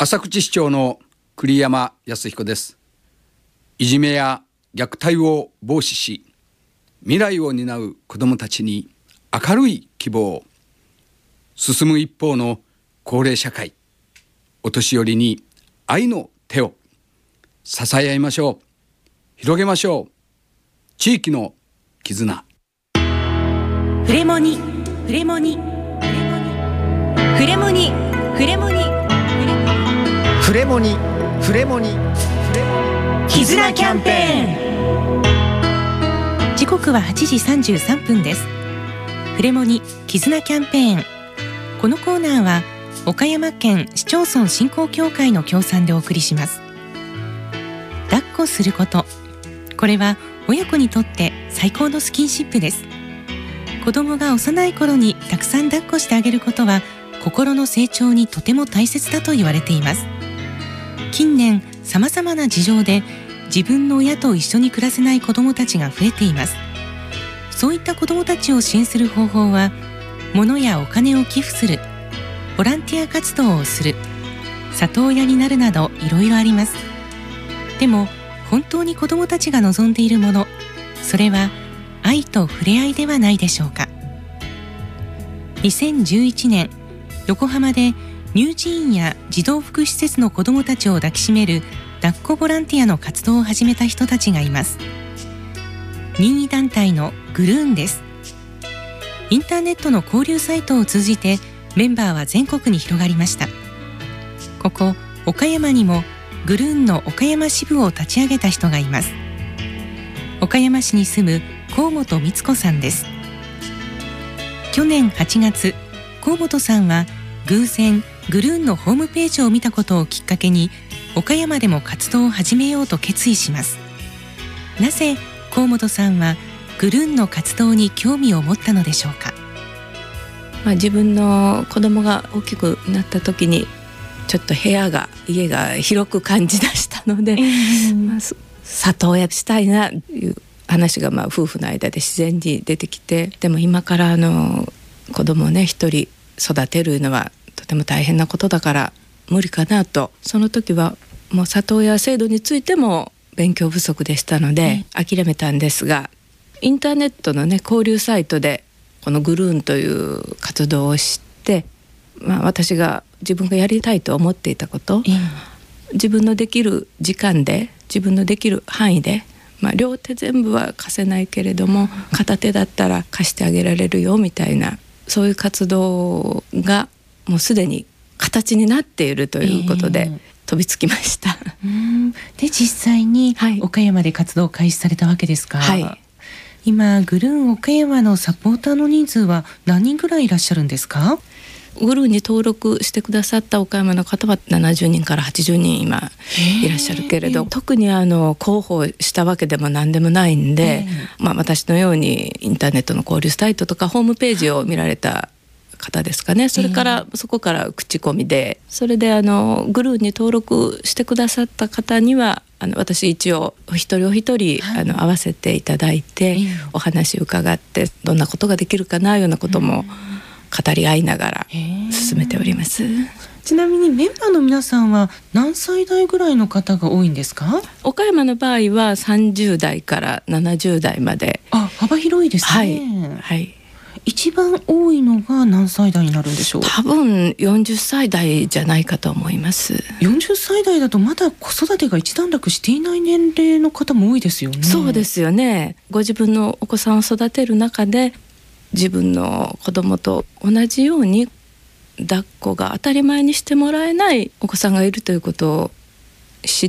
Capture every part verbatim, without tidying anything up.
浅口市長の栗山康彦です。いじめや虐待を防止し、未来を担う子どもたちに明るい希望を、進む一方の高齢社会、お年寄りに愛の手を支え合いましょう。広げましょう。地域の絆。 フレモニフレモニフレモニフレモニフレモニフレモニ絆キャンペーン。時刻ははちじさんじゅうさんぷんです。フレモニ絆キャンペーン。このコーナーは岡山県市町村振興協会の協賛でお送りします。抱っこすること、これは親子にとって最高のスキンシップです。子供が幼い頃にたくさん抱っこしてあげることは心の成長にとても大切だと言われています。近年さまざまな事情で自分の親と一緒に暮らせない子どもたちが増えています。そういった子どもたちを支援する方法は、物やお金を寄付する、ボランティア活動をする、里親になるなどいろいろあります。でも本当に子どもたちが望んでいるもの、それは愛と触れ合いではないでしょうか。にせんじゅういちねん、横浜で乳児院や児童福祉施設の子どもたちを抱きしめる抱っこボランティアの活動を始めた人たちがいます。任意団体のグルーンです。インターネットの交流サイトを通じてメンバーは全国に広がりました。ここ岡山にもグルーンの岡山支部を立ち上げた人がいます。岡山市に住む河本光子さんです。去年はちがつ、河本さんは偶然グルーンのホームページを見たことをきっかけに岡山でも活動を始めようと決意します。なぜ河本さんはグルーンの活動に興味を持ったのでしょうか。 まあ、自分の子供が大きくなった時にちょっと部屋が家が広く感じ出したので、えーまあ、里親したいなという話がまあ夫婦の間で自然に出てきて、でも今からあの子供をね一人育てるのはとても大変なことだから無理かなと、その時はもう里親制度についても勉強不足でしたので諦めたんですが、インターネットのね交流サイトでこのグルーンという活動を知って、まあ、私が自分がやりたいと思っていたこと、自分のできる時間で自分のできる範囲で、まあ、両手全部は貸せないけれども片手だったら貸してあげられるよみたいな、そういう活動がもうすでに形になっているということで、えー、飛びつきました。 うーんで実際に岡山で活動を開始されたわけですか。はい、今グルーン岡山のサポーターの人数は何人ぐらいいらっしゃるんですか。 グルーンに登録してくださった岡山の方はななじゅうにんからはちじゅうにん今いらっしゃるけれど、特にあの広報したわけでも何でもないんで、まあ、私のようにインターネットの交流サイトとかホームページを見られた方ですかね。それからそこから口コミで、それであのグルーンに登録してくださった方にはあの私一応お一人お一人、はい、あの会わせていただいて、お話伺ってどんなことができるかなようなことも語り合いながら進めております。 ちなみにメンバーの皆さんは何歳代ぐらいの方が多いんですか。 岡山の場合はさんじゅうだいからななじゅうだいまで。 あ、幅広いですね。はい、はい、一番多いのが何歳代になるんでしょう。 多分よんじゅっさい代じゃないかと思います。 よんじゅっさい代だとまだ子育てが一段落していない年齢の方も多いですよね。 そうですよね。ご自分のお子さんを育てる中で自分の子供と同じように抱っこが当たり前にしてもらえないお子さんがいるということを知って、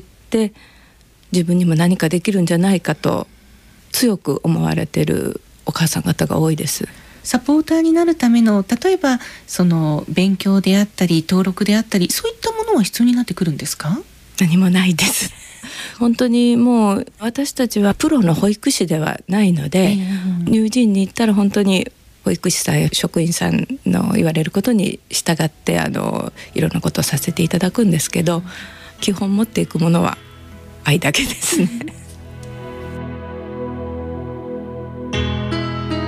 自分にも何かできるんじゃないかと強く思われているお母さん方が多いです。 サポーターになるための例えばその勉強であったり登録であったり、そういったものは必要になってくるんですか。 何もないです本当にもう私たちはプロの保育士ではないので、えー、乳児院に行ったら本当に保育士さんや職員さんの言われることに従ってあのいろんなことをさせていただくんですけど、基本持っていくものは愛だけですね河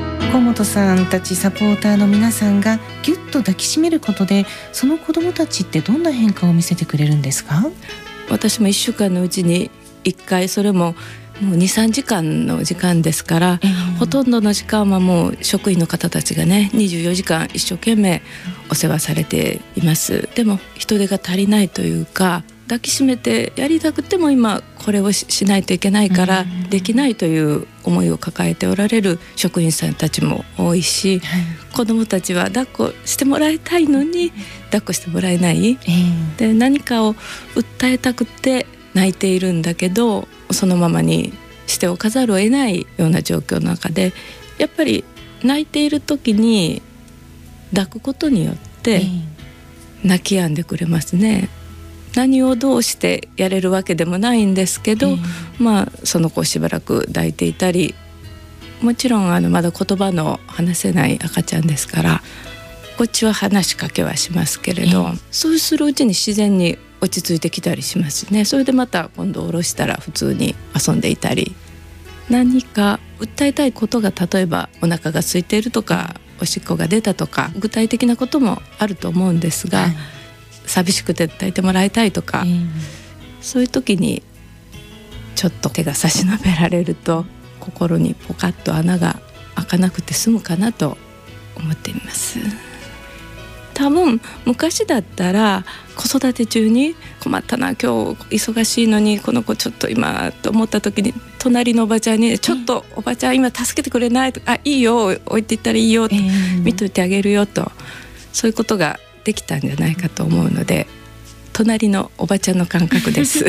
本さんたちサポーターの皆さんがぎゅっと抱きしめることで、その子どもたちってどんな変化を見せてくれるんですか？ 私もいっしゅうかんのうちにいっかい、それももう にさんじかんの時間ですから、えー、ほとんどの時間はもう職員の方たちがねにじゅうよじかん一生懸命お世話されています。でも人手が足りないというか、抱きしめてやりたくても今これを し, しないといけないからできないという思いを抱えておられる職員さんたちも多いし、はい、子どもたちは抱っこしてもらいたいのに抱っこしてもらえない、えー、で何かを訴えたくて泣いているんだけどそのままにしておかざるを得ないような状況の中で、やっぱり泣いている時に抱くことによって泣き止んでくれますね。何をどうしてやれるわけでもないんですけど、えー、まあその子をしばらく抱いていたり、もちろんあのまだ言葉の話せない赤ちゃんですからこっちは話しかけはしますけれど、えー、そうするうちに自然に落ち着いてきたりしますね。それでまた今度下ろしたら普通に遊んでいたり、何か訴えたいことが例えばお腹が空いているとかおしっこが出たとか具体的なこともあると思うんですが、はい、寂しくて抱いてもらいたいとか、えー、そういう時にちょっと手が差し伸べられると心にポカッと穴が開かなくて済むかなと思っています。多分昔だったら子育て中に困ったな今日忙しいのにこの子ちょっと今と思った時に隣のおばちゃんにちょっとおばちゃん今助けてくれないとか、あいいよ置いていったらいいよと、えー、見といてあげるよと、そういうことができたんじゃないかと思うので、隣のおばちゃんの感覚です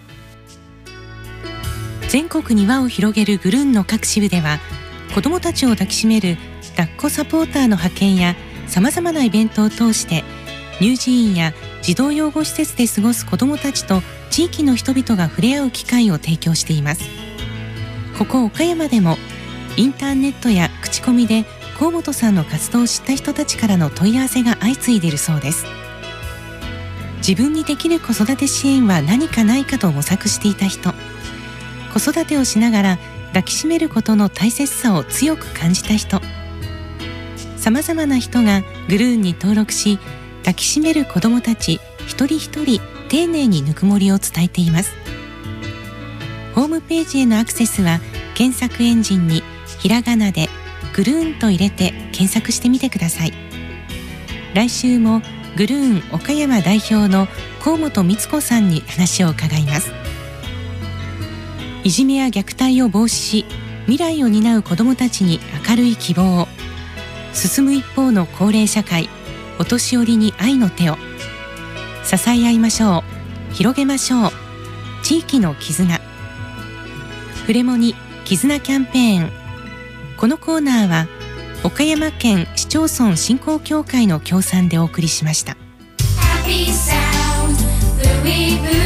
全国に輪を広げるグルーンの各支部では子どもたちを抱きしめる抱っこサポーターの派遣やさまざまなイベントを通して乳児院や児童養護施設で過ごす子どもたちと地域の人々が触れ合う機会を提供しています。ここ岡山でもインターネットや口コミで河本さんの活動を知った人たちからの問い合わせが相次いでいるそうです。自分にできる子育て支援は何かないかと模索していた人、子育てをしながら抱きしめることの大切さを強く感じた人、さまざまな人がグルーンに登録し抱きしめる子どもたち一人一人丁寧にぬくもりを伝えています。ホームページへのアクセスは検索エンジンにひらがなでグルーンと入れて検索してみてください。来週もグルーン岡山代表の河本光子さんに話を伺います。いじめや虐待を防止し未来を担う子どもたちに明るい希望を、進む一方の高齢社会、お年寄りに愛の手を、支え合いましょう、広げましょう、地域の絆。フレモニ絆キャンペーン。このコーナーは岡山県市町村振興協会の協賛でお送りしました。Happy sound,